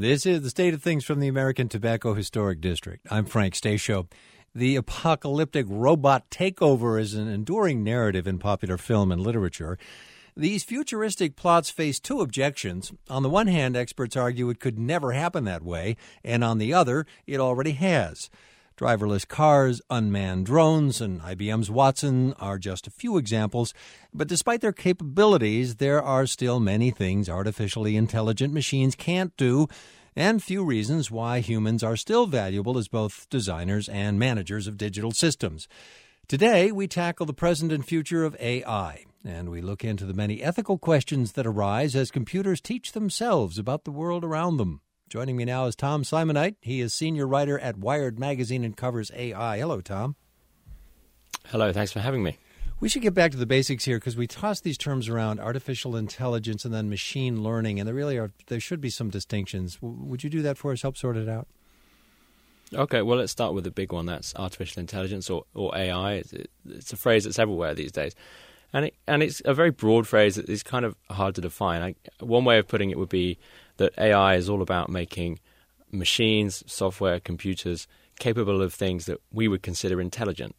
This is the state of things from the American Tobacco Historic District. I'm Frank Stasio. The apocalyptic robot takeover is an enduring narrative in popular film and literature. These futuristic plots face two objections. On the one hand, experts argue it could never happen that way, and on the other, it already has. Driverless cars, unmanned drones, and IBM's Watson are just a few examples. But despite their capabilities, there are still many things artificially intelligent machines can't do, and few reasons why humans are still valuable as both designers and managers of digital systems. Today, we tackle the present and future of AI, and we look into the many ethical questions that arise as computers teach themselves about the world around them. Joining me now is Tom Simonite. He is senior writer at Wired Magazine and covers AI. Hello, Tom. Hello, thanks for having me. We should get back to the basics here because we toss these terms around, artificial intelligence and then machine learning, and there should be some distinctions. Would you do that for us, help sort it out? Okay, well, let's start with the big one. That's artificial intelligence or AI. It's a phrase that's everywhere these days. And it's a very broad phrase that is kind of hard to define. One way of putting it would be that AI is all about making machines, software, computers capable of things that we would consider intelligent.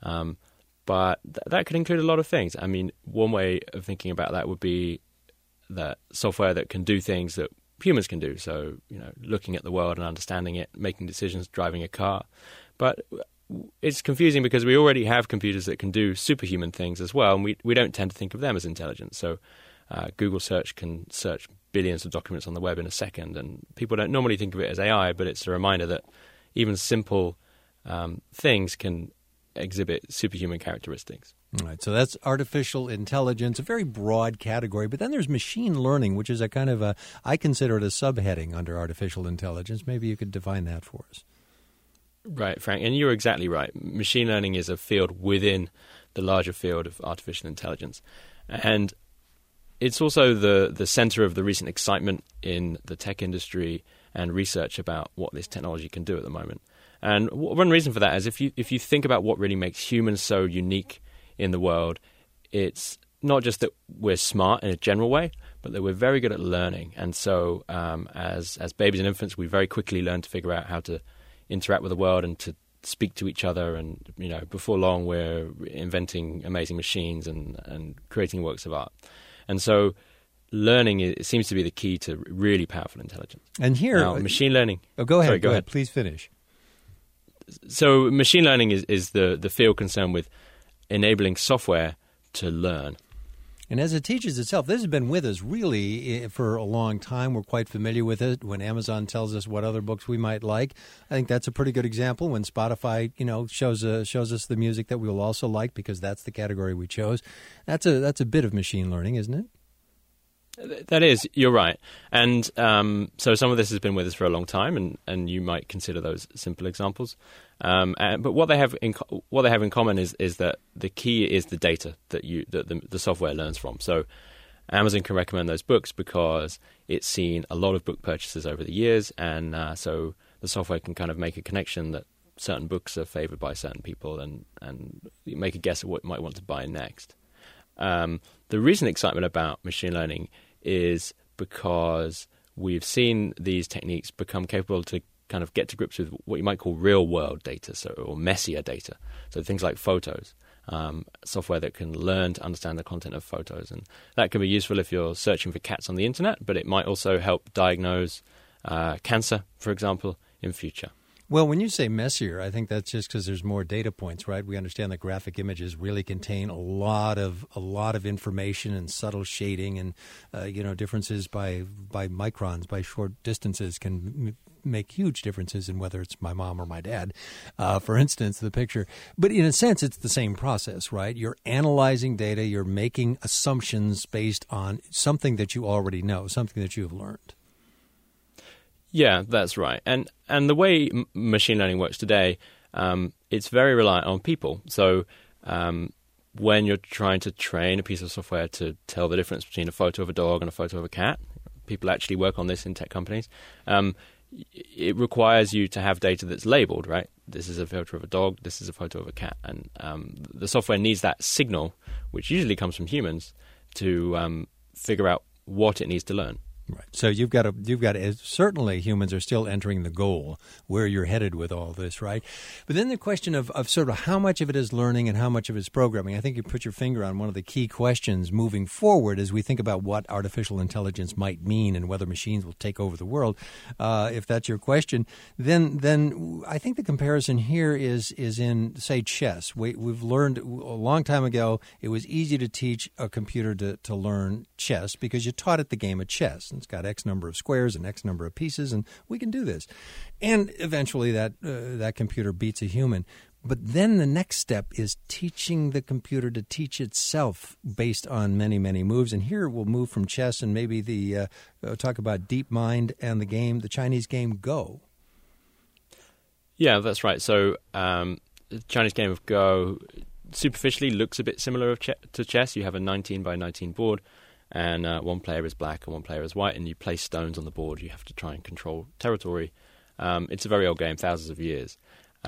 But that could include a lot of things. I mean, one way of thinking about that would be that software that can do things that humans can do. So, looking at the world and understanding it, making decisions, driving a car. But it's confusing because we already have computers that can do superhuman things as well, and we don't tend to think of them as intelligent. So Google search can search billions of documents on the web in a second, and people don't normally think of it as AI, but it's a reminder that even simple things can exhibit superhuman characteristics. All right, so that's artificial intelligence, a very broad category. But then there's machine learning, which is a kind of I consider it a subheading under artificial intelligence. Maybe you could define that for us. Right, Frank, and you're exactly right. Machine learning is a field within the larger field of artificial intelligence. And it's also the center of the recent excitement in the tech industry and research about what this technology can do at the moment. And one reason for that is if you think about what really makes humans so unique in the world, it's not just that we're smart in a general way, but that we're very good at learning. And so as babies and infants, we very quickly learn to figure out how to interact with the world and to speak to each other. And, before long, we're inventing amazing machines and creating works of art. And so learning it seems to be the key to really powerful intelligence. And here, now, machine learning. Oh, go ahead. Sorry, go ahead. Please finish. So machine learning is the field concerned with enabling software to learn. And as it teaches itself, this has been with us really for a long time. We're quite familiar with it. When Amazon tells us what other books we might like, I think that's a pretty good example. When Spotify, shows us the music that we will also like because that's the category we chose. That's a bit of machine learning, isn't it? That is, you're right. And so some of this has been with us for a long time, and you might consider those simple examples. But what they have in common is that the key is the data that the software learns from. So Amazon can recommend those books because it's seen a lot of book purchases over the years, and so the software can kind of make a connection that certain books are favored by certain people, and make a guess at what it might want to buy next. The recent excitement about machine learning is because we've seen these techniques become capable to kind of get to grips with what you might call real-world data, or messier data. So things like photos, software that can learn to understand the content of photos. And that can be useful if you're searching for cats on the internet, but it might also help diagnose cancer, for example, in future. Well, when you say messier, I think that's just because there's more data points, right? We understand that graphic images really contain a lot of information and subtle shading, and differences by microns, by short distances, can make huge differences in whether it's my mom or my dad, for instance, the picture. But in a sense, it's the same process, right? You're analyzing data, you're making assumptions based on something that you already know, something that you've learned. Yeah, that's right. And the way machine learning works today, it's very reliant on people. So when you're trying to train a piece of software to tell the difference between a photo of a dog and a photo of a cat, people actually work on this in tech companies, it requires you to have data that's labeled, right? This is a photo of a dog, this is a photo of a cat. And the software needs that signal, which usually comes from humans, to figure out what it needs to learn. Right. So you've got to, certainly humans are still entering the goal where you're headed with all this, right? But then the question of sort of how much of it is learning and how much of it is programming. I think you put your finger on one of the key questions moving forward as we think about what artificial intelligence might mean and whether machines will take over the world. If that's your question, then I think the comparison here is in, say, chess. We've learned a long time ago it was easy to teach a computer to learn chess because you taught it the game of chess. It's got X number of squares and X number of pieces, and we can do this. And eventually that computer beats a human. But then the next step is teaching the computer to teach itself based on many, many moves. And here we'll move from chess and maybe talk about DeepMind and the Chinese game Go. Yeah, that's right. So the Chinese game of Go superficially looks a bit similar to chess. You have a 19 by 19 board. And one player is black and one player is white, and you place stones on the board. You have to try and control territory. It's a very old game, thousands of years.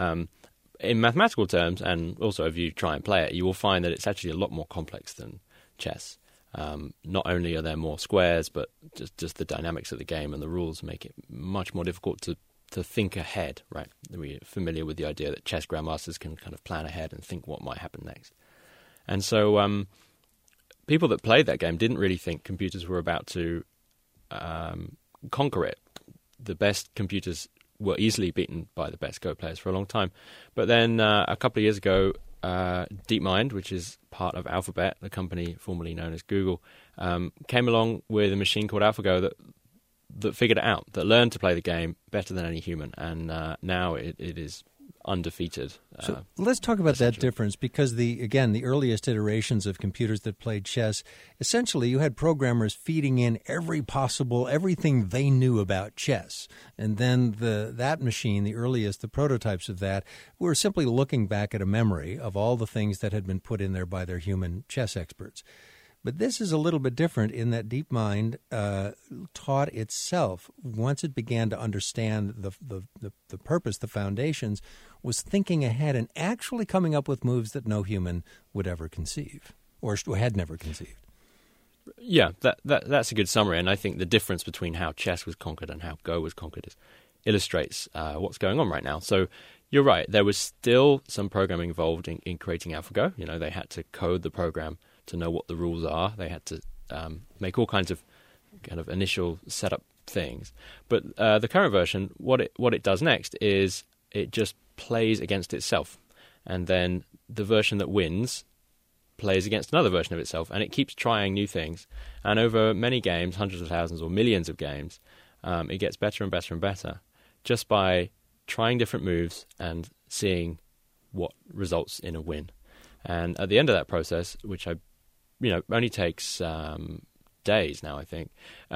In mathematical terms, and also if you try and play it, you will find that it's actually a lot more complex than chess. Not only are there more squares, but just the dynamics of the game and the rules make it much more difficult to think ahead, right? We're familiar with the idea that chess grandmasters can kind of plan ahead and think what might happen next. And so people that played that game didn't really think computers were about to conquer it. The best computers were easily beaten by the best Go players for a long time. But then a couple of years ago, DeepMind, which is part of Alphabet, the company formerly known as Google, came along with a machine called AlphaGo that figured it out, that learned to play the game better than any human. And now it is undefeated. So let's talk about that difference, because the earliest iterations of computers that played chess, essentially you had programmers feeding in everything they knew about chess. And then that machine, the prototypes of that, were simply looking back at a memory of all the things that had been put in there by their human chess experts. But this is a little bit different in that DeepMind taught itself, once it began to understand the purpose, the foundations, was thinking ahead and actually coming up with moves that no human would ever conceive or had never conceived. Yeah, that's a good summary. And I think the difference between how chess was conquered and how Go was conquered illustrates what's going on right now. So you're right. There was still some programming involved in creating AlphaGo. You know, they had to code the program to know what the rules are. They had to make all kinds of kind of initial setup things. But the current version, what it does next is it just plays against itself. And then the version that wins plays against another version of itself. And it keeps trying new things. And over many games, hundreds of thousands or millions of games, it gets better and better and better just by trying different moves and seeing what results in a win. And at the end of that process, which only takes days now, I think,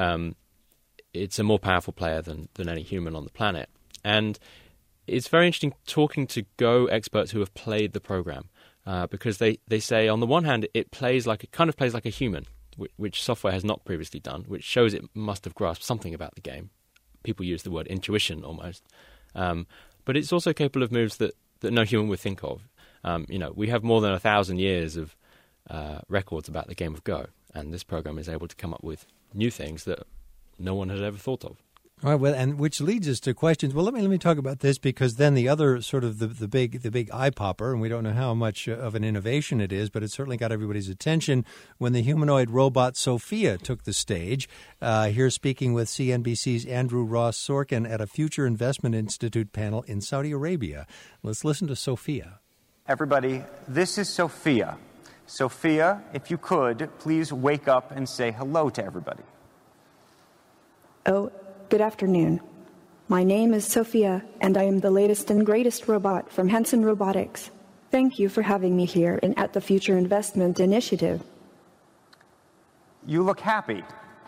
it's a more powerful player than any human on the planet. And it's very interesting talking to Go experts who have played the program, because they say, on the one hand, it plays like a human, which software has not previously done, which shows it must have grasped something about the game. People use the word intuition almost. But it's also capable of moves that no human would think of. We have more than 1,000 years of records about the game of Go, and this program is able to come up with new things that no one had ever thought of. All right, well, and which leads us to questions. Well, let me talk about this, because then the other sort of the big eye popper, and we don't know how much of an innovation it is, but it certainly got everybody's attention when the humanoid robot Sophia took the stage. Here speaking with CNBC's Andrew Ross Sorkin at a Future Investment Institute panel in Saudi Arabia. Let's listen to Sophia. Everybody, this is Sophia. Sophia, if you could, please wake up and say hello to everybody. Oh, good afternoon. My name is Sophia, and I am the latest and greatest robot from Hanson Robotics. Thank you for having me here and at the Future Investment Initiative. You look happy.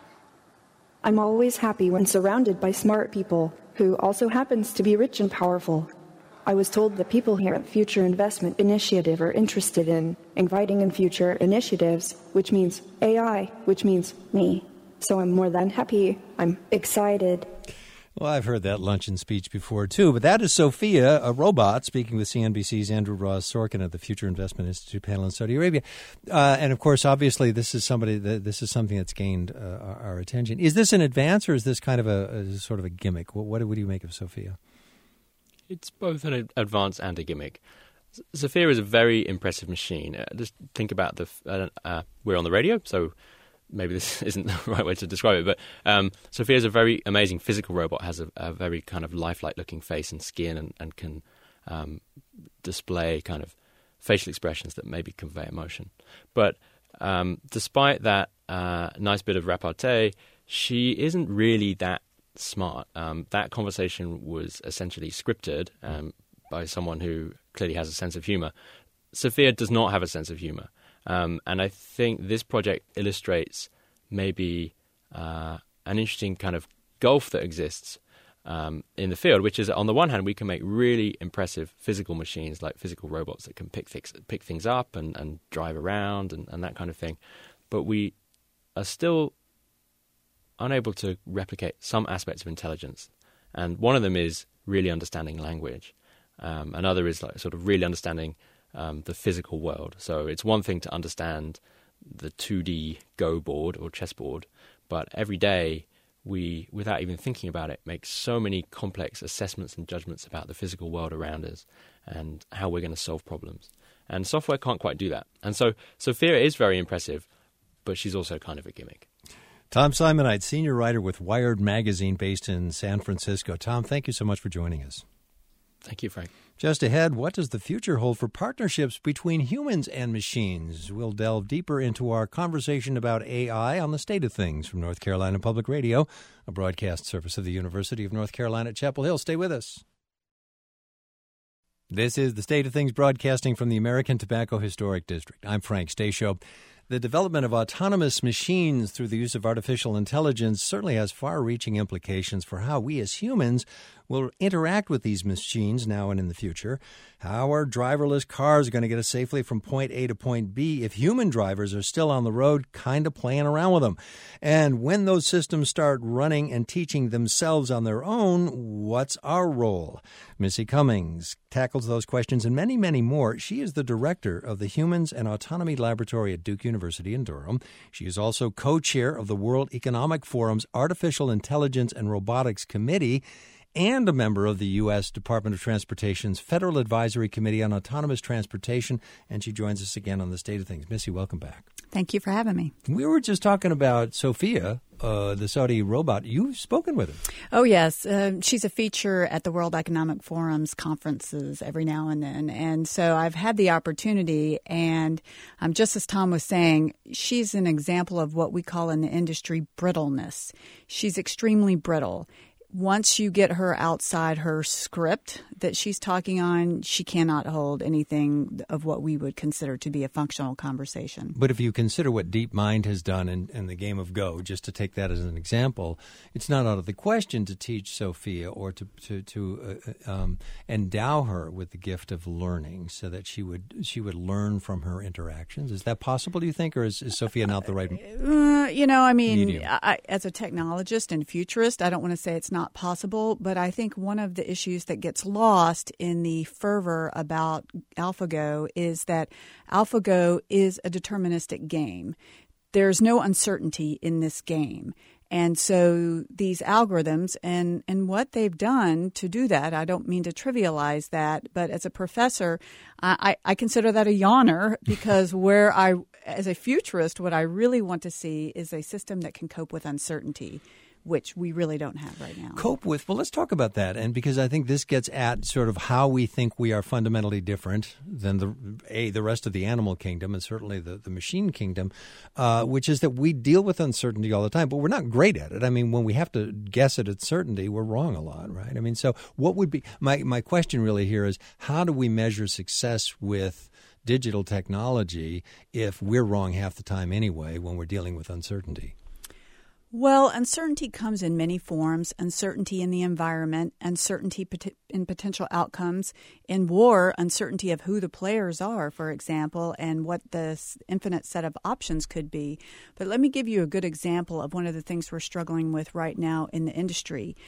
I'm always happy when surrounded by smart people who also happens to be rich and powerful. I was told the people here at Future Investment Initiative are interested in inviting in future initiatives, which means AI, which means me. So I'm more than happy. I'm excited. Well, I've heard that luncheon speech before, too. But that is Sophia, a robot, speaking with CNBC's Andrew Ross Sorkin at the Future Investment Institute panel in Saudi Arabia. And, of course, obviously, this is something that's gained our attention. Is this an advance, or is this kind of a sort of a gimmick? What do you make of Sophia? It's both an advance and a gimmick. Sophia is a very impressive machine. Just think about we're on the radio, so maybe this isn't the right way to describe it, but Sophia is a very amazing physical robot, has a very kind of lifelike looking face and skin and can display kind of facial expressions that maybe convey emotion. But despite that nice bit of repartee, she isn't really that smart. That conversation was essentially scripted by someone who clearly has a sense of humor. Sophia does not have a sense of humor. And I think this project illustrates maybe an interesting kind of gulf that exists in the field, which is on the one hand, we can make really impressive physical machines like physical robots that can pick things up and drive around and that kind of thing. But we are still unable to replicate some aspects of intelligence. And one of them is really understanding language. Another is like sort of really understanding the physical world. So it's one thing to understand the 2D Go board or chessboard, but every day we, without even thinking about it, make so many complex assessments and judgments about the physical world around us and how we're going to solve problems. And software can't quite do that. And so Sophia is very impressive, but she's also kind of a gimmick. Tom Simonite, senior writer with Wired Magazine based in San Francisco. Tom, thank you so much for joining us. Thank you, Frank. Just ahead, what does the future hold for partnerships between humans and machines? We'll delve deeper into our conversation about AI on the State of Things from North Carolina Public Radio, a broadcast service of the University of North Carolina at Chapel Hill. Stay with us. This is the State of Things broadcasting from the American Tobacco Historic District. I'm Frank Stasio. The development of autonomous machines through the use of artificial intelligence certainly has far-reaching implications for how we as humans will interact with these machines now and in the future. How are driverless cars going to get us safely from point A to point B if human drivers are still on the road kind of playing around with them? And when those systems start running and teaching themselves on their own, what's our role? Missy Cummings tackles those questions and many, many more. She is the director of the Humans and Autonomy Laboratory at Duke University in Durham. She is also co-chair of the World Economic Forum's Artificial Intelligence and Robotics Committee and a member of the U.S. Department of Transportation's Federal Advisory Committee on Autonomous Transportation. And she joins us again on the State of Things. Missy, welcome back. Thank you for having me. We were just talking about Sophia, the Saudi robot. You've spoken with her. Oh, yes. She's a feature at the World Economic Forum's conferences every now and then. And so I've had the opportunity, and just as Tom was saying, she's an example of what we call in the industry brittleness. She's extremely brittle. Once you get her outside her script that she's talking on, she cannot hold anything of what we would consider to be a functional conversation. But if you consider what DeepMind has done in the game of Go, just to take that as an example, it's not out of the question to teach Sophia or to endow her with the gift of learning so that she would learn from her interactions. Is that possible, do you think, or is Sophia not the right medium? As a technologist and futurist, I don't want to say it's not possible, but I think one of the issues that gets lost in the fervor about AlphaGo is that AlphaGo is a deterministic game. There's no uncertainty in this game. And so these algorithms and what they've done to do that, I don't mean to trivialize that, but as a professor, I consider that a yawner because as a futurist, what I really want to see is a system that can cope with uncertainty, which we really don't have right now. Cope with? Well, let's talk about that. And because I think this gets at sort of how we think we are fundamentally different than the rest of the animal kingdom and certainly the machine kingdom, which is that we deal with uncertainty all the time, but we're not great at it. I mean, when we have to guess at certainty, we're wrong a lot, right? I mean, so what would be my question really here is how do we measure success with digital technology if we're wrong half the time anyway when we're dealing with uncertainty? Well, uncertainty comes in many forms. Uncertainty in the environment, uncertainty in potential outcomes. In war, uncertainty of who the players are, for example, and what the infinite set of options could be. But let me give you a good example of one of the things we're struggling with right now in the industry.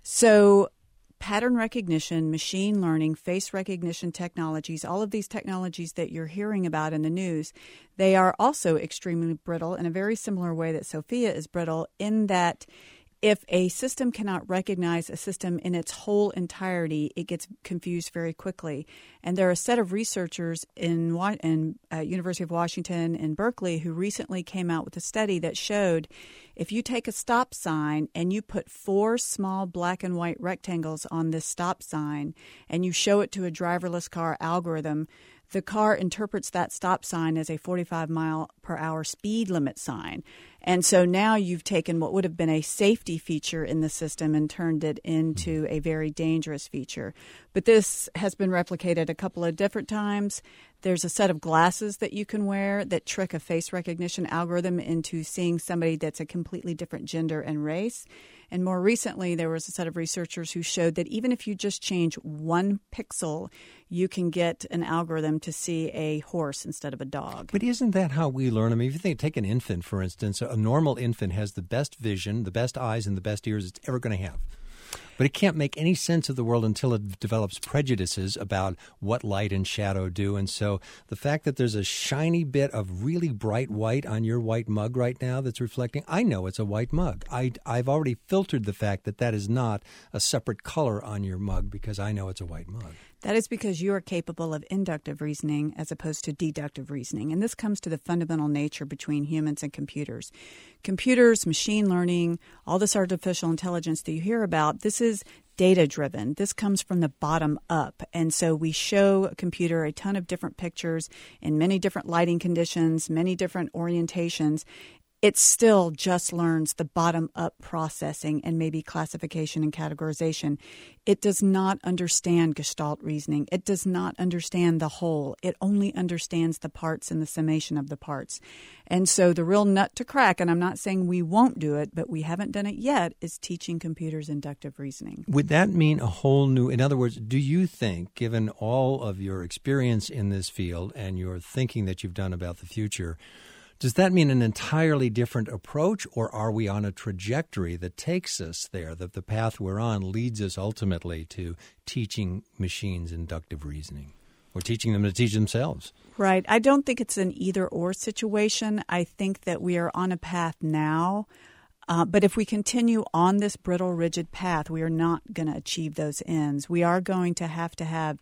So pattern recognition, machine learning, face recognition technologies, all of these technologies that you're hearing about in the news, they are also extremely brittle in a very similar way that Sophia is brittle, in that if a system cannot recognize a system in its whole entirety, it gets confused very quickly. And there are a set of researchers in University of Washington in Berkeley who recently came out with a study that showed if you take a stop sign and you put 4 small black and white rectangles on this stop sign and you show it to a driverless car algorithm, the car interprets that stop sign as a 45-mile-per-hour speed limit sign. And so now you've taken what would have been a safety feature in the system and turned it into a very dangerous feature. But this has been replicated a couple of different times. There's a set of glasses that you can wear that trick a face recognition algorithm into seeing somebody that's a completely different gender and race. And more recently, there was a set of researchers who showed that even if you just change 1 pixel, you can get an algorithm to see a horse instead of a dog. But isn't that how we learn? I mean, if you take an infant, for instance, a normal infant has the best vision, the best eyes, and the best ears it's ever going to have. But it can't make any sense of the world until it develops prejudices about what light and shadow do. And so the fact that there's a shiny bit of really bright white on your white mug right now that's reflecting, I know it's a white mug. I've already filtered the fact that that is not a separate color on your mug because I know it's a white mug. That is because you are capable of inductive reasoning as opposed to deductive reasoning. And this comes to the fundamental nature between humans and computers. Computers, machine learning, all this artificial intelligence that you hear about, this is data-driven. This comes from the bottom up. And so we show a computer a ton of different pictures in many different lighting conditions, many different orientations. It still just learns the bottom-up processing and maybe classification and categorization. It does not understand Gestalt reasoning. It does not understand the whole. It only understands the parts and the summation of the parts. And so the real nut to crack, and I'm not saying we won't do it, but we haven't done it yet, is teaching computers inductive reasoning. Would that mean a whole new, in other words, do you think, given all of your experience in this field and your thinking that you've done about the future, does that mean an entirely different approach, or are we on a trajectory that takes us there, that the path we're on leads us ultimately to teaching machines inductive reasoning or teaching them to teach themselves? Right. I don't think it's an either-or situation. I think that we are on a path now. But if we continue on this brittle, rigid path, we are not going to achieve those ends. We are going to have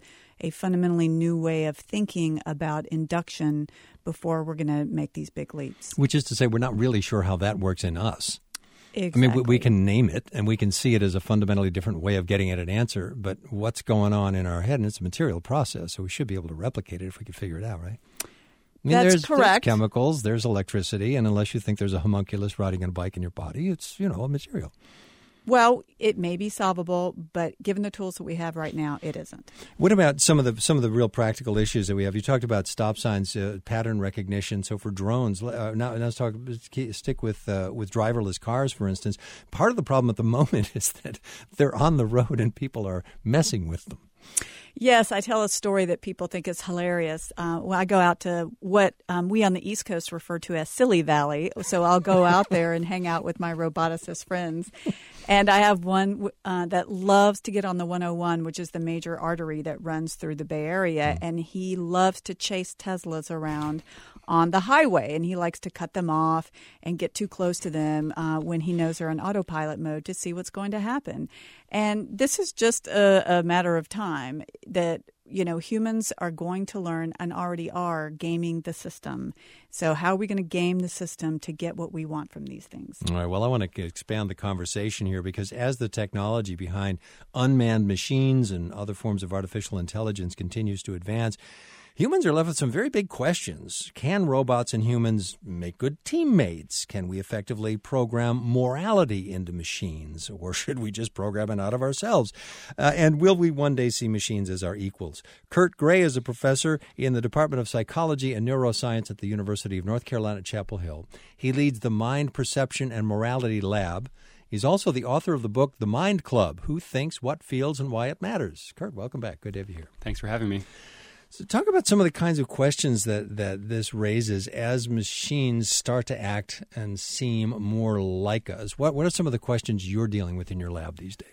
a fundamentally new way of thinking about induction before we're going to make these big leaps. Which is to say, we're not really sure how that works in us. Exactly. I mean, we can name it and we can see it as a fundamentally different way of getting at an answer, but what's going on in our head, and it's a material process, so we should be able to replicate it if we can figure it out, right? I mean, That's correct. There's chemicals, there's electricity, and unless you think there's a homunculus riding on a bike in your body, it's, a material. Well, it may be solvable, but given the tools that we have right now, it isn't. What about some of the real practical issues that we have? You talked about stop signs, pattern recognition. So for drones, now let's stick with driverless cars, for instance. Part of the problem at the moment is that they're on the road and people are messing with them. Yes, I tell a story that people think is hilarious. When I go out to what we on the East Coast refer to as Silly Valley, so I'll go out there and hang out with my roboticist friends. And I have one that loves to get on the 101, which is the major artery that runs through the Bay Area, and he loves to chase Teslas around on the highway, and he likes to cut them off and get too close to them when he knows they're in autopilot mode to see what's going to happen. And this is just a matter of time that, humans are going to learn and already are gaming the system. So how are we going to game the system to get what we want from these things? All right. Well, I want to expand the conversation here because as the technology behind unmanned machines and other forms of artificial intelligence continues to advance, humans are left with some very big questions. Can robots and humans make good teammates? Can we effectively program morality into machines? Or should we just program it out of ourselves? And will we one day see machines as our equals? Kurt Gray is a professor in the Department of Psychology and Neuroscience at the University of North Carolina at Chapel Hill. He leads the Mind, Perception, and Morality Lab. He's also the author of the book, The Mind Club, Who Thinks, What Feels, and Why It Matters. Kurt, welcome back. Good to have you here. Thanks for having me. So talk about some of the kinds of questions that this raises as machines start to act and seem more like us. What are some of the questions you're dealing with in your lab these days?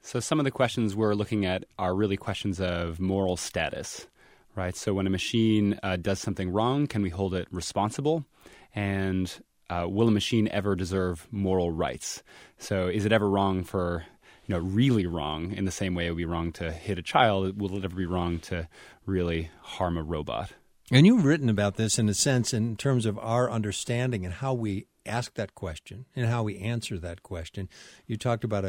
So some of the questions we're looking at are really questions of moral status, right? So when a machine does something wrong, can we hold it responsible? And will a machine ever deserve moral rights? So is it ever wrong for, really wrong in the same way it would be wrong to hit a child? Will it ever be wrong to really harm a robot? And you've written about this in a sense in terms of our understanding and how we ask that question and how we answer that question. You talked about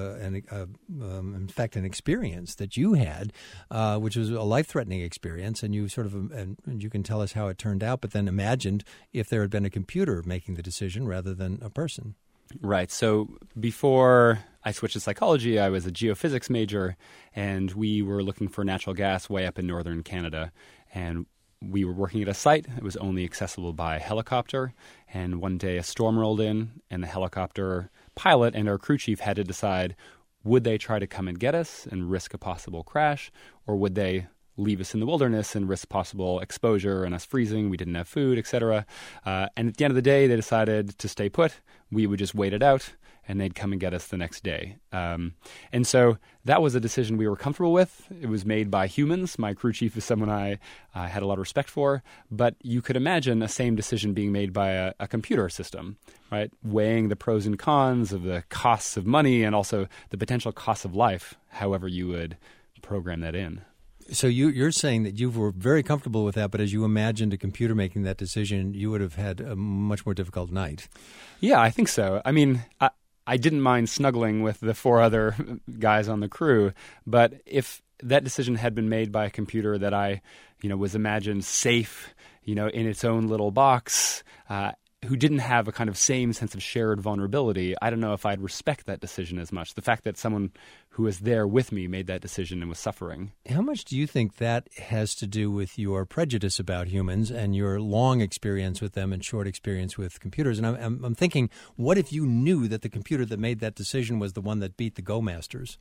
in fact, an experience that you had, which was a life-threatening experience, and you and you can tell us how it turned out. But then imagined if there had been a computer making the decision rather than a person. Right. So before I switched to psychology, I was a geophysics major, and we were looking for natural gas way up in northern Canada, and we were working at a site that was only accessible by helicopter, and one day a storm rolled in, and the helicopter pilot and our crew chief had to decide, would they try to come and get us and risk a possible crash, or would they leave us in the wilderness and risk possible exposure and us freezing? We didn't have food, etc. And at the end of the day, they decided to stay put. We would just wait it out, and they'd come and get us the next day. And so that was a decision we were comfortable with. It was made by humans. My crew chief is someone I had a lot of respect for. But you could imagine a same decision being made by a computer system, right? Weighing the pros and cons of the costs of money and also the potential costs of life, however you would program that in. So you're saying that you were very comfortable with that, but as you imagined a computer making that decision, you would have had a much more difficult night. Yeah, I think so. I mean, I didn't mind snuggling with the 4 other guys on the crew, but if that decision had been made by a computer that I, was imagined safe, in its own little box, who didn't have a kind of same sense of shared vulnerability, I don't know if I'd respect that decision as much. The fact that someone who was there with me made that decision and was suffering. How much do you think that has to do with your prejudice about humans and your long experience with them and short experience with computers? And I'm thinking, what if you knew that the computer that made that decision was the one that beat the Go Masters?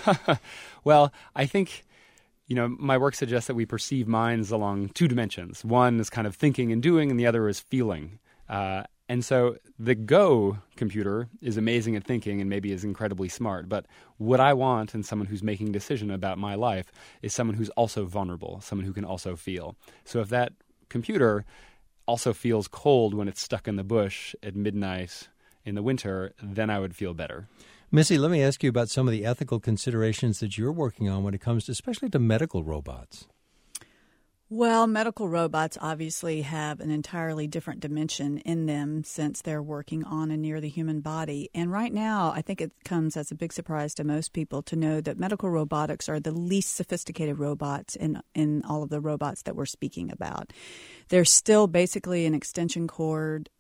Well, I think my work suggests that we perceive minds along 2 dimensions. One is kind of thinking and doing, and the other is feeling. And so the Go computer is amazing at thinking and maybe is incredibly smart. But what I want in someone who's making a decision about my life is someone who's also vulnerable, someone who can also feel. So if that computer also feels cold when it's stuck in the bush at midnight in the winter, then I would feel better. Missy, let me ask you about some of the ethical considerations that you're working on when it comes to, especially to medical robots. Well, medical robots obviously have an entirely different dimension in them since they're working on and near the human body. And right now, I think it comes as a big surprise to most people to know that medical robotics are the least sophisticated robots in all of the robots that we're speaking about. They're still basically an extension cord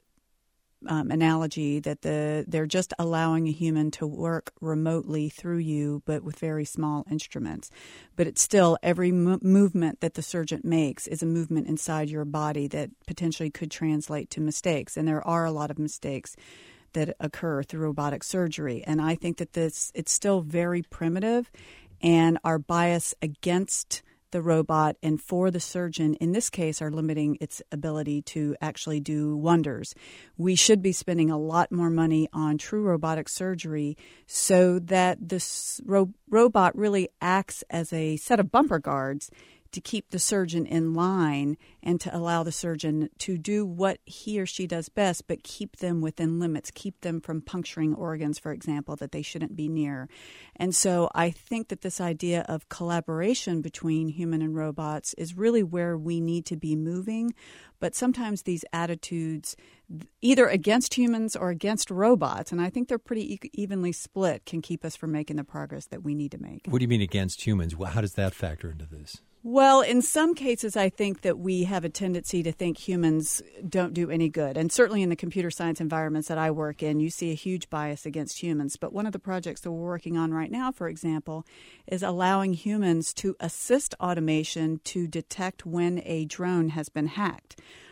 analogy that they're just allowing a human to work remotely through you, but with very small instruments. But it's still every movement that the surgeon makes is a movement inside your body that potentially could translate to mistakes. And there are a lot of mistakes that occur through robotic surgery. And I think that it's still very primitive, and our bias against the robot and for the surgeon in this case are limiting its ability to actually do wonders. We should be spending a lot more money on true robotic surgery so that this robot really acts as a set of bumper guards to keep the surgeon in line and to allow the surgeon to do what he or she does best, but keep them within limits, keep them from puncturing organs, for example, that they shouldn't be near. And so I think that this idea of collaboration between human and robots is really where we need to be moving. But sometimes these attitudes, either against humans or against robots, and I think they're pretty evenly split, can keep us from making the progress that we need to make. What do you mean against humans? How does that factor into this? Well, in some cases, I think that we have a tendency to think humans don't do any good. And certainly in the computer science environments that I work in, you see a huge bias against humans. But one of the projects that we're working on right now, for example, is allowing humans to assist automation to detect when a drone has been hacked.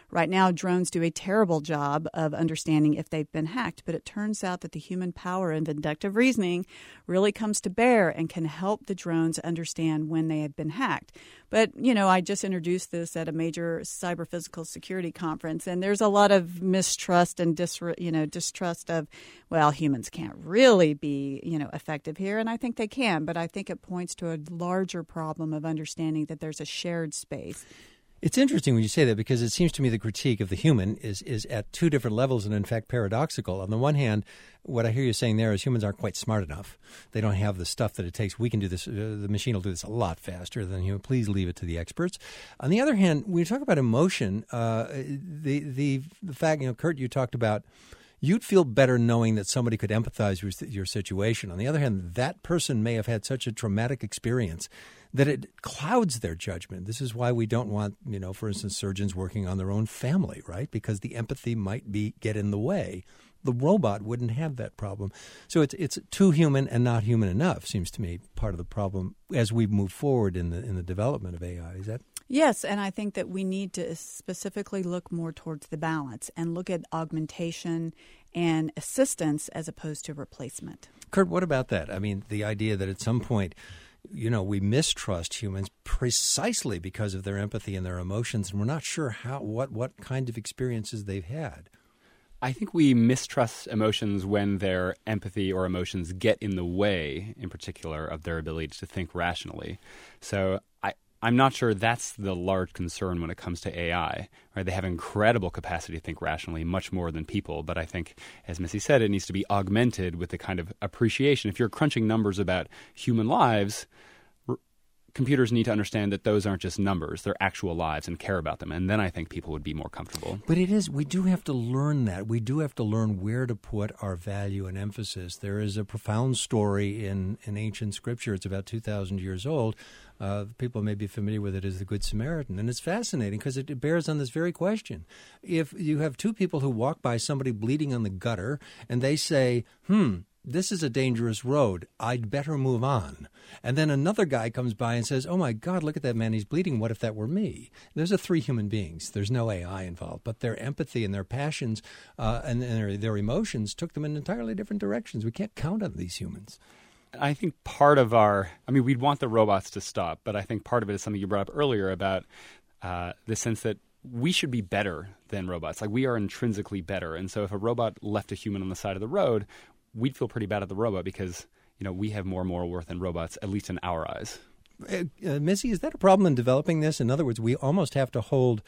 Right now, drones do a terrible job of understanding if they've been hacked, but it turns out that the human power and inductive reasoning really comes to bear and can help the drones understand when they have been hacked. But, I just introduced this at a major cyber physical security conference, and there's a lot of mistrust and distrust of, well, humans can't really be, effective here, and I think they can, but I think it points to a larger problem of understanding that there's a shared space. It's interesting when you say that, because it seems to me the critique of the human is at two different levels and, in fact, paradoxical. On the one hand, what I hear you saying there is humans aren't quite smart enough. They don't have the stuff that it takes. We can do this. The machine will do this a lot faster than human. Please leave it to the experts. On the other hand, when you talk about emotion, the fact, Kurt, you talked about you'd feel better knowing that somebody could empathize with your situation. On the other hand, that person may have had such a traumatic experience that it clouds their judgment. This is why we don't want, for instance, surgeons working on their own family, right? Because the empathy might get in the way. The robot wouldn't have that problem. So it's too human and not human enough, seems to me, part of the problem as we move forward in the development of AI. Is that? Yes, and I think that we need to specifically look more towards the balance and look at augmentation and assistance as opposed to replacement. Kurt, what about that? I mean, the idea that at some point, we mistrust humans precisely because of their empathy and their emotions, and we're not sure what kind of experiences they've had. I think we mistrust emotions when their empathy or emotions get in the way, in particular, of their ability to think rationally. So I'm not sure that's the large concern when it comes to AI. Right? They have incredible capacity to think rationally, much more than people. But I think, as Missy said, it needs to be augmented with the kind of appreciation. If you're crunching numbers about human lives, computers need to understand that those aren't just numbers. They're actual lives and care about them. And then I think people would be more comfortable. But we do have to learn that. We do have to learn where to put our value and emphasis. There is a profound story in ancient scripture. It's about 2,000 years old. People may be familiar with it as the Good Samaritan. And it's fascinating because it bears on this very question. If you have two people who walk by somebody bleeding on the gutter and they say, this is a dangerous road, I'd better move on. And then another guy comes by and says, oh, my God, look at that man. He's bleeding. What if that were me? Those are three human beings. There's no AI involved. But their empathy and their passions and their emotions took them in entirely different directions. We can't count on these humans. I think part of we'd want the robots to stop, but I think part of it is something you brought up earlier about the sense that we should be better than robots. Like, we are intrinsically better. And so if a robot left a human on the side of the road, we'd feel pretty bad at the robot because, we have more moral worth than robots, at least in our eyes. Missy, is that a problem in developing this? In other words, we almost have to hold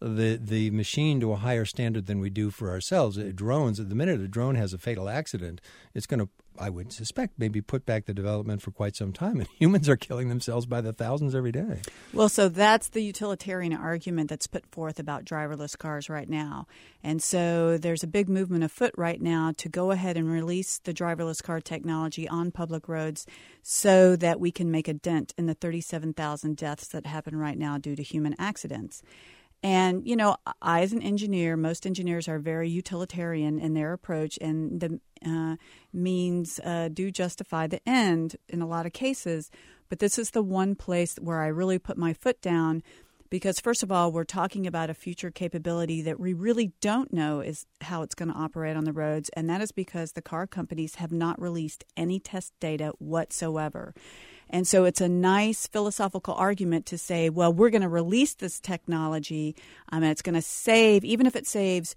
the machine to a higher standard than we do for ourselves. Drones, the minute a drone has a fatal accident, it's going to, I would suspect, maybe put back the development for quite some time. And humans are killing themselves by the thousands every day. Well, so that's the utilitarian argument that's put forth about driverless cars right now. And so there's a big movement afoot right now to go ahead and release the driverless car technology on public roads so that we can make a dent in the 37,000 deaths that happen right now due to human accidents. And, I, as an engineer, most engineers are very utilitarian in their approach, and the means do justify the end in a lot of cases. But this is the one place where I really put my foot down because, first of all, we're talking about a future capability that we really don't know is how it's going to operate on the roads, and that is because the car companies have not released any test data whatsoever. And so it's a nice philosophical argument to say, well, we're going to release this technology. It's going to save, even if it saves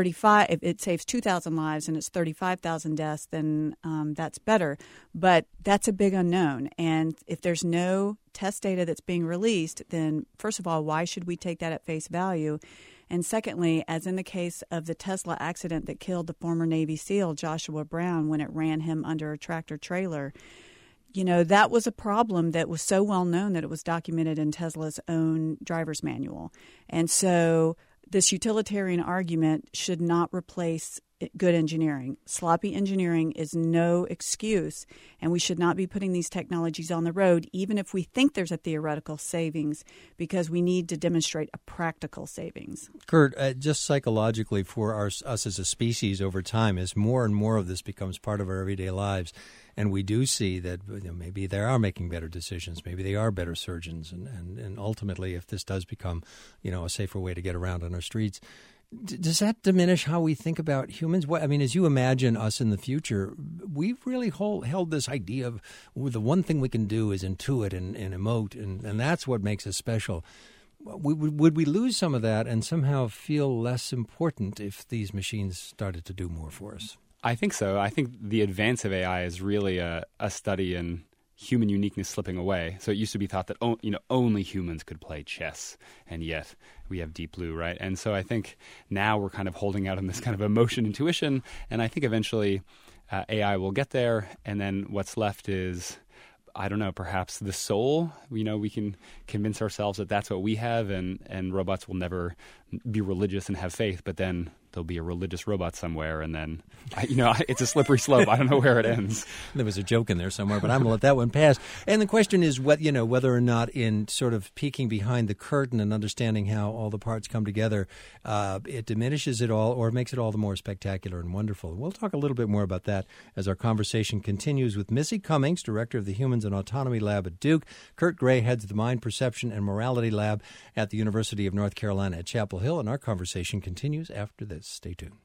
2,000 lives and it's 35,000 deaths, then that's better. But that's a big unknown. And if there's no test data that's being released, then first of all, why should we take that at face value? And secondly, as in the case of the Tesla accident that killed the former Navy SEAL Joshua Brown when it ran him under a tractor trailer, that was a problem that was so well known that it was documented in Tesla's own driver's manual. And so this utilitarian argument should not replace good engineering. Sloppy engineering is no excuse, and we should not be putting these technologies on the road, even if we think there's a theoretical savings, because we need to demonstrate a practical savings. Kurt, just psychologically for us as a species over time, as more and more of this becomes part of our everyday lives, and we do see that maybe they are making better decisions, maybe they are better surgeons, and ultimately, if this does become a safer way to get around on our streets, does that diminish how we think about humans? As you imagine us in the future, we've really held this idea of the one thing we can do is intuit and emote, and that's what makes us special. Would we lose some of that and somehow feel less important if these machines started to do more for us? I think so. I think the advance of AI is really a study in human uniqueness slipping away. So it used to be thought that only humans could play chess, and yet we have Deep Blue, right? And so I think now we're kind of holding out on this kind of emotion intuition, and I think eventually AI will get there, and then what's left is, I don't know, perhaps the soul. We can convince ourselves that that's what we have, and robots will never be religious and have faith, but then there'll be a religious robot somewhere, and then, it's a slippery slope. I don't know where it ends. There was a joke in there somewhere, but I'm going to let that one pass. And the question is, whether or not in sort of peeking behind the curtain and understanding how all the parts come together, it diminishes it all or makes it all the more spectacular and wonderful. We'll talk a little bit more about that as our conversation continues with Missy Cummings, director of the Humans and Autonomy Lab at Duke. Kurt Gray heads the Mind, Perception, and Morality Lab at the University of North Carolina at Chapel Hill. And our conversation continues after this. Stay tuned.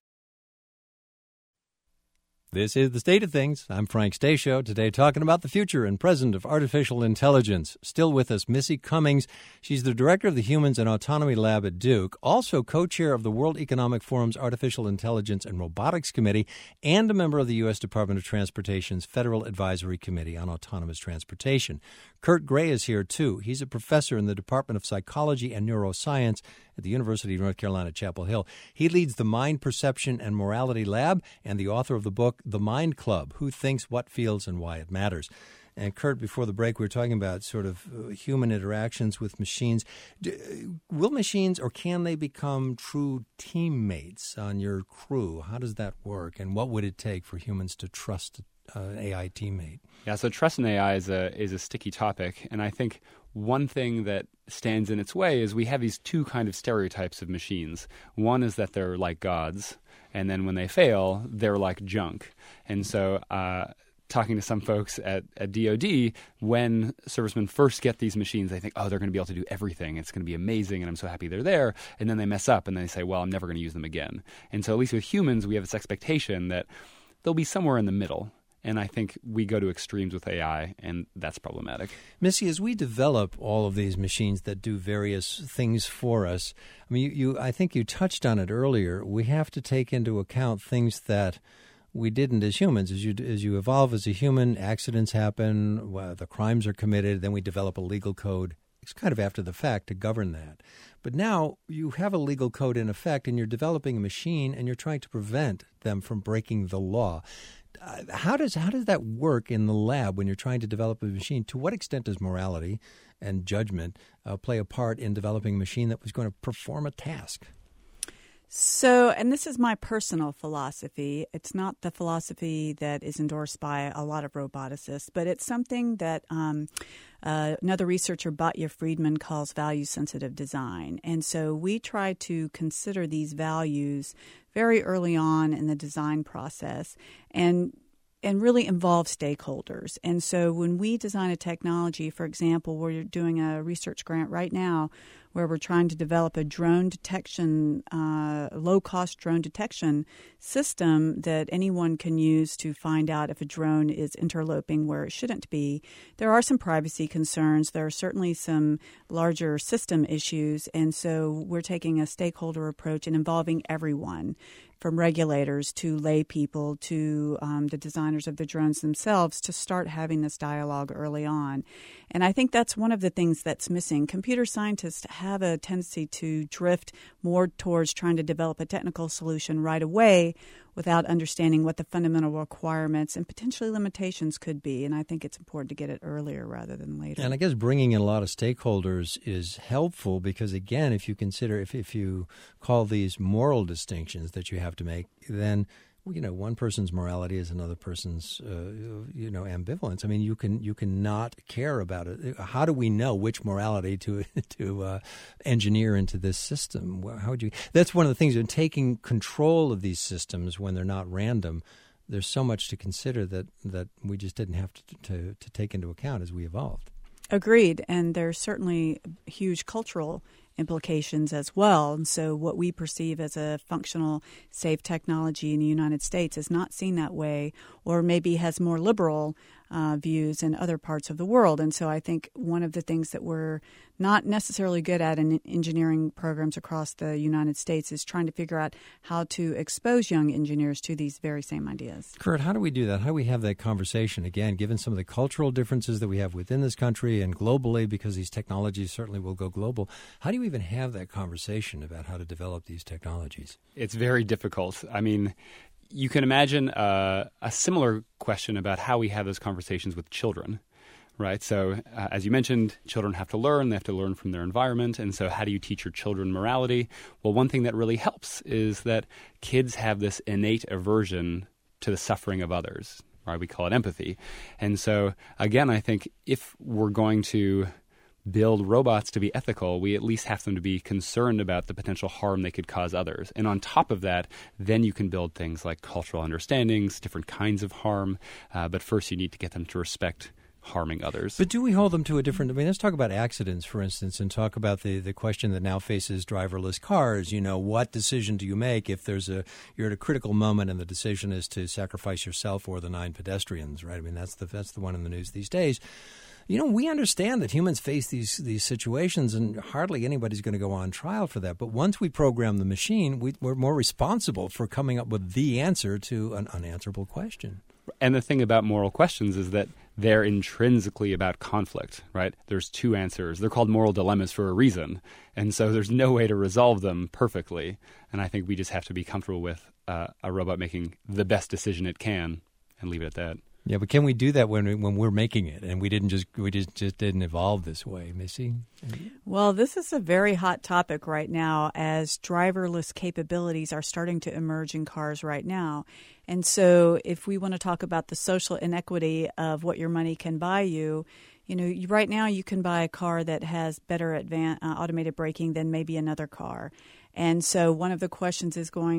This is The State of Things. I'm Frank Stasio, today talking about the future and present of artificial intelligence. Still with us, Missy Cummings. She's the director of the Humans and Autonomy Lab at Duke, also co-chair of the World Economic Forum's Artificial Intelligence and Robotics Committee, and a member of the U.S. Department of Transportation's Federal Advisory Committee on Autonomous Transportation. Kurt Gray is here, too. He's a professor in the Department of Psychology and Neuroscience at the University of North Carolina at Chapel Hill. He leads the Mind, Perception, and Morality Lab and the author of the book, The Mind Club, Who Thinks, What Feels, and Why It Matters. And Kurt, before the break, we were talking about sort of human interactions with machines. Will machines, or can they become true teammates on your crew? How does that work? And what would it take for humans to trust an AI teammate? Yeah, so trust in AI is a sticky topic. And I think one thing that stands in its way is we have these two kind of stereotypes of machines. One is that they're like gods, and then when they fail, they're like junk. And so talking to some folks at DOD, when servicemen first get these machines, they think, they're going to be able to do everything. It's going to be amazing, and I'm so happy they're there. And then they mess up, and they say, well, I'm never going to use them again. And so at least with humans, we have this expectation that they'll be somewhere in the middle. And I think we go to extremes with AI, and that's problematic. Missy, as we develop all of these machines that do various things for us, I think you touched on it earlier. We have to take into account things that we didn't as humans. As you evolve as a human, accidents happen, the crimes are committed, then we develop a legal code. It's kind of after the fact to govern that. But now you have a legal code in effect, and you're developing a machine, and you're trying to prevent them from breaking the law. How does that work in the lab when you're trying to develop a machine? To what extent does morality and judgment play a part in developing a machine that was going to perform a task? So, and this is my personal philosophy. It's not the philosophy that is endorsed by a lot of roboticists, but it's something that another researcher, Batya Friedman, calls value-sensitive design. And so we try to consider these values very early on in the design process and really involve stakeholders. And so when we design a technology, for example, we're doing a research grant right now where we're trying to develop a drone detection, low-cost drone detection system that anyone can use to find out if a drone is interloping where it shouldn't be. There are some privacy concerns. There are certainly some larger system issues. And so we're taking a stakeholder approach and involving everyone, from regulators to lay people to the designers of the drones themselves, to start having this dialogue early on. And I think that's one of the things that's missing. Computer scientists have a tendency to drift more towards trying to develop a technical solution right away without understanding what the fundamental requirements and potentially limitations could be. And I think it's important to get it earlier rather than later. And I guess bringing in a lot of stakeholders is helpful because, again, if you consider, if you call these moral distinctions that you have to make, then one person's morality is another person's, ambivalence. I mean, you can not care about it. How do we know which morality to engineer into this system? How would you? That's one of the things in taking control of these systems when they're not random. There's so much to consider that we just didn't have to take into account as we evolved. Agreed, and there's certainly huge cultural implications as well. And so what we perceive as a functional, safe technology in the United States is not seen that way, or maybe has more liberal views in other parts of the world. And so I think one of the things that we're not necessarily good at in engineering programs across the United States is trying to figure out how to expose young engineers to these very same ideas. Kurt, how do we do that? How do we have that conversation? Again, given some of the cultural differences that we have within this country and globally, because these technologies certainly will go global, how do you even have that conversation about how to develop these technologies? It's very difficult. I mean, you can imagine a similar question about how we have those conversations with children, right? So as you mentioned, children have to learn. They have to learn from their environment. And so how do you teach your children morality? Well, one thing that really helps is that kids have this innate aversion to the suffering of others, right? We call it empathy. And so, again, I think if we're going to build robots to be ethical, we at least have them to be concerned about the potential harm they could cause others. And on top of that, then you can build things like cultural understandings, different kinds of harm. But first you need to get them to respect harming others. But do we hold them to a different... I mean, let's talk about accidents, for instance, and talk about the question that now faces driverless cars. What decision do you make if you're at a critical moment and the decision is to sacrifice yourself or the 9 pedestrians, right? I mean, that's the one in the news these days. We understand that humans face these situations, and hardly anybody's going to go on trial for that. But once we program the machine, we're more responsible for coming up with the answer to an unanswerable question. And the thing about moral questions is that they're intrinsically about conflict, right? There's 2 answers. They're called moral dilemmas for a reason. And so there's no way to resolve them perfectly. And I think we just have to be comfortable with a robot making the best decision it can and leave it at that. Yeah, but can we do that when we're making it and we just didn't evolve this way, Missy? Well, this is a very hot topic right now as driverless capabilities are starting to emerge in cars right now. And so if we want to talk about the social inequity of what your money can buy you, right now you can buy a car that has better automated braking than maybe another car. And so one of the questions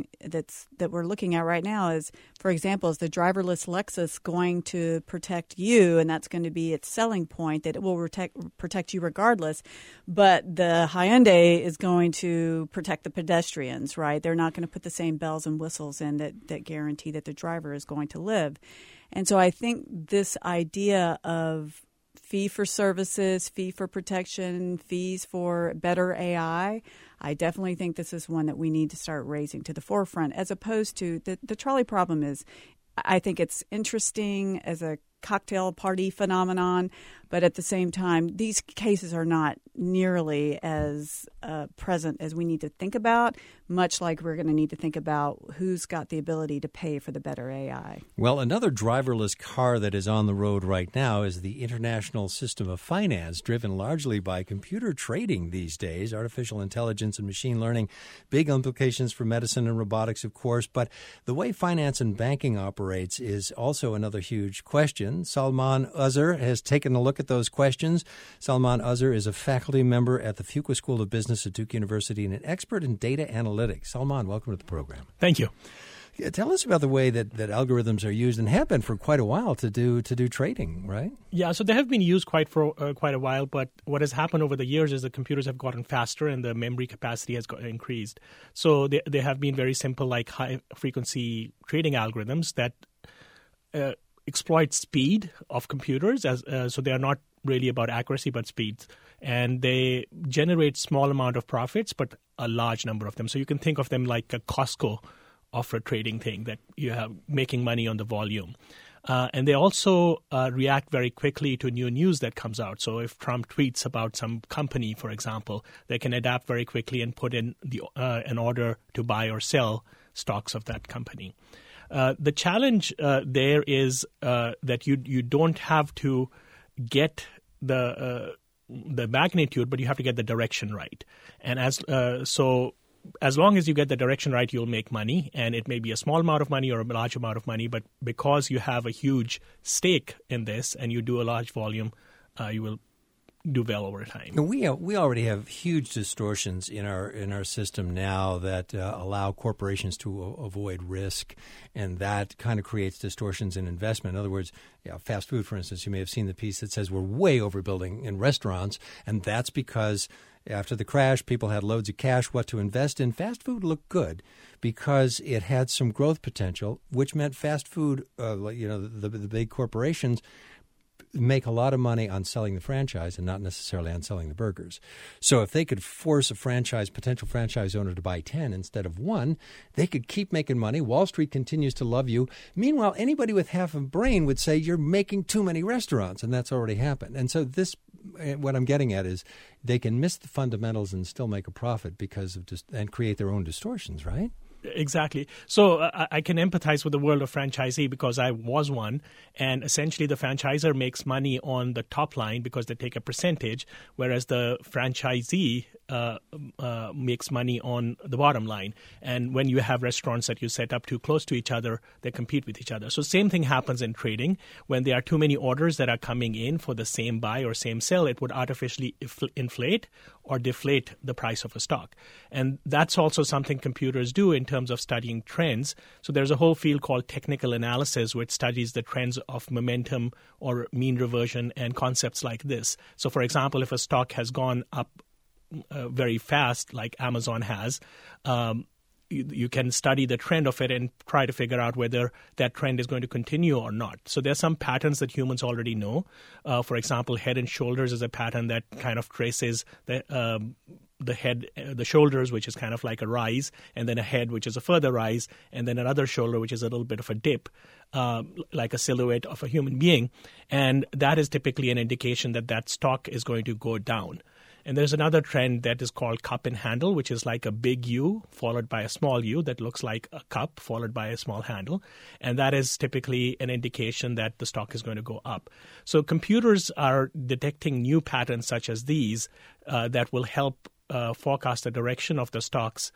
that we're looking at right now is, for example, is the driverless Lexus going to protect you? And that's going to be its selling point, that it will protect you regardless. But the Hyundai is going to protect the pedestrians, right? They're not going to put the same bells and whistles in that guarantee that the driver is going to live. And so I think this idea of fee for services, fee for protection, fees for better AI, I definitely think this is one that we need to start raising to the forefront, as opposed to the trolley problem is, I think it's interesting as a cocktail party phenomenon, but at the same time, these cases are not nearly as present as we need to think about, much like we're going to need to think about who's got the ability to pay for the better AI. Well, another driverless car that is on the road right now is the International System of Finance, driven largely by computer trading these days, artificial intelligence and machine learning, big implications for medicine and robotics, of course, but the way finance and banking operates is also another huge question. Salman Azhar has taken a look at those questions. Salman Azhar is a faculty member at the Fuqua School of Business at Duke University and an expert in data analytics. Salman, welcome to the program. Thank you. Tell us about the way that algorithms are used and have been for quite a while to do trading, right? Yeah, so they have been used quite a while, but what has happened over the years is the computers have gotten faster and the memory capacity has increased. So they have been very simple, like high-frequency trading algorithms that exploit speed of computers, so they are not really about accuracy but speed. And they generate small amount of profits, but a large number of them. So you can think of them like a Costco of a trading thing that you have making money on the volume. And they also react very quickly to new news that comes out. So if Trump tweets about some company, for example, they can adapt very quickly and put in an order to buy or sell stocks of that company. The challenge there is that you don't have to get the magnitude, but you have to get the direction right. And as long as you get the direction right, you'll make money, and it may be a small amount of money or a large amount of money, but because you have a huge stake in this and you do a large volume, you will do well over time. We already have huge distortions in our system now that allow corporations to avoid risk, and that kind of creates distortions in investment. In other words, fast food, for instance, you may have seen the piece that says we're way overbuilding in restaurants, and that's because after the crash, people had loads of cash, what to invest in. Fast food looked good because it had some growth potential, which meant fast food, the big corporations make a lot of money on selling the franchise and not necessarily on selling the burgers. So if they could force a potential franchise owner to buy 10 instead of 1, they could keep making money. Wall Street continues to love you. Meanwhile, anybody with half a brain would say you're making too many restaurants, and that's already happened. And so what I'm getting at is they can miss the fundamentals and still make a profit because of and create their own distortions, right? Exactly. So I can empathize with the world of franchisee because I was one. And essentially the franchisor makes money on the top line because they take a percentage, whereas the franchisee makes money on the bottom line. And when you have restaurants that you set up too close to each other, they compete with each other. So same thing happens in trading. When there are too many orders that are coming in for the same buy or same sell, it would artificially inflate or deflate the price of a stock. And that's also something computers do in terms of studying trends. So there's a whole field called technical analysis, which studies the trends of momentum or mean reversion and concepts like this. So for example, if a stock has gone up very fast, like Amazon has, you can study the trend of it and try to figure out whether that trend is going to continue or not. So there's some patterns that humans already know. For example, head and shoulders is a pattern that kind of traces the head, the shoulders, which is kind of like a rise, and then a head, which is a further rise, and then another shoulder, which is a little bit of a dip, like a silhouette of a human being. And that is typically an indication that stock is going to go down. And there's another trend that is called cup and handle, which is like a big U followed by a small U that looks like a cup followed by a small handle. And that is typically an indication that the stock is going to go up. So computers are detecting new patterns such as these that will help forecast the direction of the stocks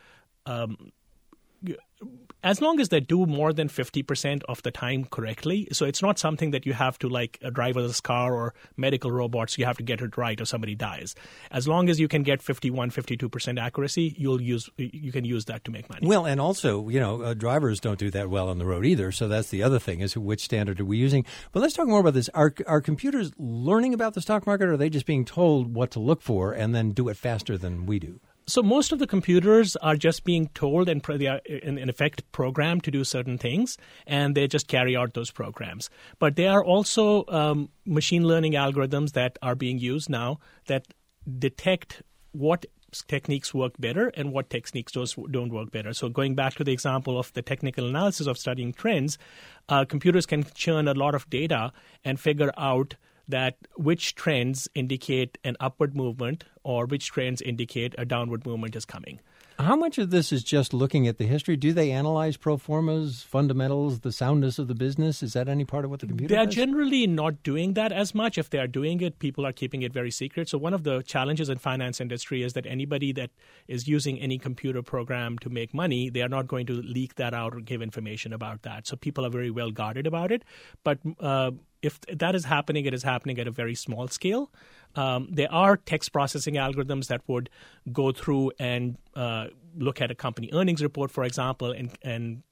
as long as they do more than 50% of the time correctly. So it's not something that you have to, like a driverless car or medical robots, you have to get it right or somebody dies. As long as you can get 51, 52% accuracy, you can use that to make money. Well, and also, drivers don't do that well on the road either. So that's the other thing, is which standard are we using? But let's talk more about this. Are computers learning about the stock market, or are they just being told what to look for and then do it faster than we do? So most of the computers are just being told and they are in effect programmed to do certain things, and they just carry out those programs. But there are also machine learning algorithms that are being used now that detect what techniques work better and what techniques don't work better. So going back to the example of the technical analysis of studying trends, computers can churn a lot of data and figure out that which trends indicate an upward movement or which trends indicate a downward movement is coming. How much of this is just looking at the history? Do they analyze pro formas, fundamentals, the soundness of the business? Is that any part of what the computer does? They're generally not doing that as much. If they are doing it, people are keeping it very secret. So one of the challenges in finance industry is that anybody that is using any computer program to make money, they are not going to leak that out or give information about that. So people are very well guarded about it. But if that is happening, it is happening at a very small scale. There are text processing algorithms that would go through and look at a company earnings report, for example, and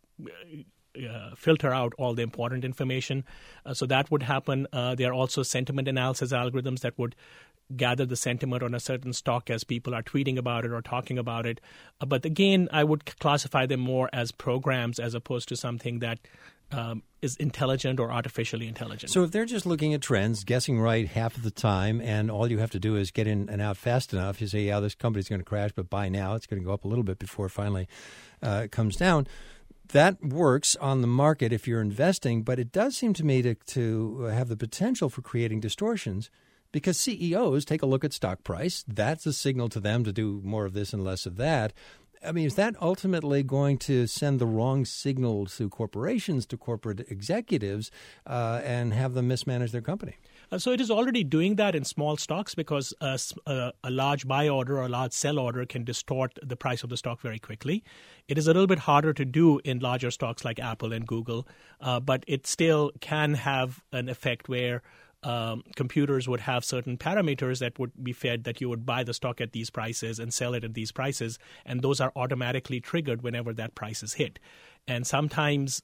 filter out all the important information. So that would happen. There are also sentiment analysis algorithms that would gather the sentiment on a certain stock as people are tweeting about it or talking about it. But again, I would classify them more as programs as opposed to something that is intelligent or artificially intelligent. So if they're just looking at trends, guessing right half of the time, and all you have to do is get in and out fast enough, you say, yeah, this company's going to crash, but buy now. It's going to go up a little bit before it finally comes down. That works on the market if you're investing, but it does seem to me to have the potential for creating distortions because CEOs take a look at stock price. That's a signal to them to do more of this and less of that. I mean, is that ultimately going to send the wrong signal to corporations, to corporate executives, and have them mismanage their company? So it is already doing that in small stocks because a large buy order or a large sell order can distort the price of the stock very quickly. It is a little bit harder to do in larger stocks like Apple and Google, but it still can have an effect where computers would have certain parameters that would be fed that you would buy the stock at these prices and sell it at these prices, and those are automatically triggered whenever that price is hit. And sometimes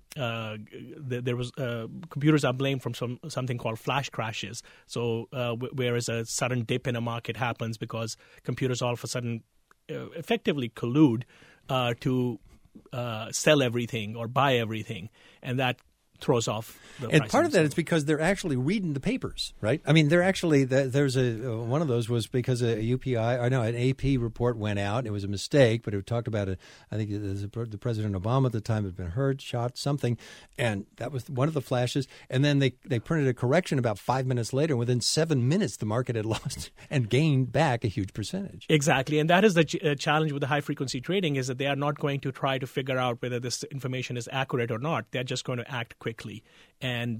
computers are blamed from something called flash crashes. So whereas a sudden dip in a market happens because computers all of a sudden effectively collude to sell everything or buy everything, and that throws off the price. And part of that is because they're actually reading the papers, right? I mean, they're actually there's one of those was because an AP report went out. It was a mistake, but it talked about I think the President Obama at the time had been shot, something, and that was one of the flashes. And then they printed a correction about 5 minutes later. Within 7 minutes, the market had lost and gained back a huge percentage. Exactly, and that is the challenge with the high frequency trading is that they are not going to try to figure out whether this information is accurate or not. They're just going to act quickly, and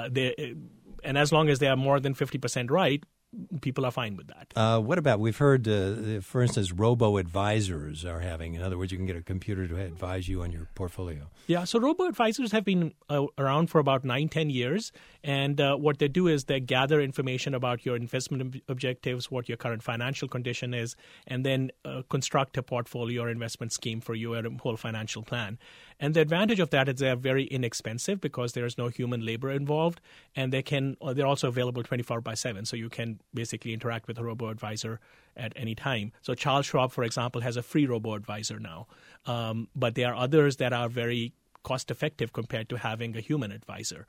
as long as they are more than 50% right, people are fine with that. What about, we've heard, for instance, robo-advisors are having, in other words, you can get a computer to advise you on your portfolio. Yeah, so robo-advisors have been around for about 9-10 years, and what they do is they gather information about your investment objectives, what your current financial condition is, and then construct a portfolio or investment scheme for you, a whole financial plan. And the advantage of that is they are very inexpensive because there is no human labor involved, and they're also available 24/7, so you can basically interact with a robo-advisor at any time. So Charles Schwab, for example, has a free robo-advisor now, but there are others that are very cost-effective compared to having a human advisor.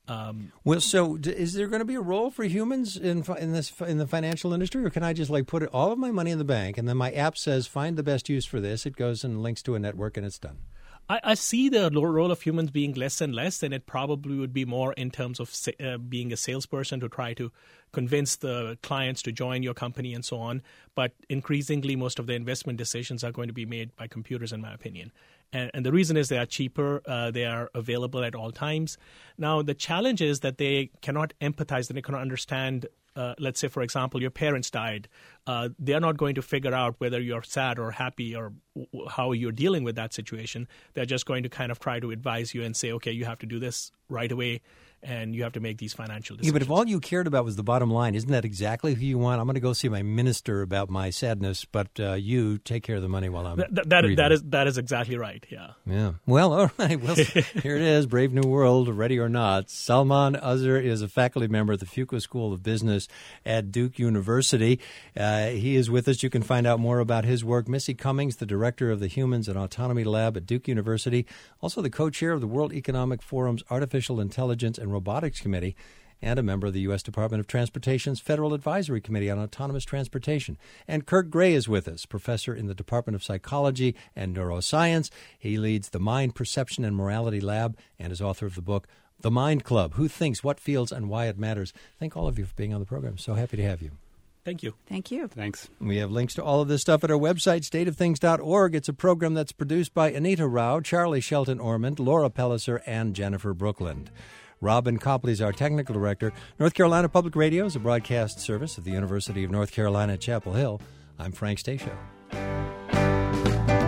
Well, so is there going to be a role for humans in the financial industry, or can I just put all of my money in the bank and then my app says find the best use for this? It goes and links to a network and it's done. I see the role of humans being less and less, and it probably would be more in terms of being a salesperson to try to convince the clients to join your company and so on. But increasingly, most of the investment decisions are going to be made by computers, in my opinion. And the reason is they are cheaper. They are available at all times. Now, the challenge is that they cannot empathize and they cannot understand. Let's say, for example, your parents died. They're not going to figure out whether you're sad or happy or how you're dealing with that situation. They're just going to kind of try to advise you and say, okay, you have to do this right away, and you have to make these financial decisions. Yeah, but if all you cared about was the bottom line, isn't that exactly who you want? I'm going to go see my minister about my sadness, but you take care of the money while I'm that is exactly right, yeah. Yeah. Well, all right. Well, here it is, Brave New World, ready or not. Salman Azhar is a faculty member at the Fuqua School of Business at Duke University. He is with us. You can find out more about his work. Missy Cummings, the director of the Humans and Autonomy Lab at Duke University, also the co-chair of the World Economic Forum's Artificial Intelligence and Robotics Committee, and a member of the U.S. Department of Transportation's Federal Advisory Committee on Autonomous Transportation. And Kirk Gray is with us, professor in the Department of Psychology and Neuroscience. He leads the Mind, Perception, and Morality Lab and is author of the book, The Mind Club, Who Thinks, What Feels, and Why It Matters. Thank all of you for being on the program. So happy to have you. Thank you. Thank you. Thanks. We have links to all of this stuff at our website, stateofthings.org. It's a program that's produced by Anita Rao, Charlie Shelton Ormond, Laura Pelliser, and Jennifer Brookland. Robin Copley is our technical director. North Carolina Public Radio is a broadcast service of the University of North Carolina at Chapel Hill. I'm Frank Stasio.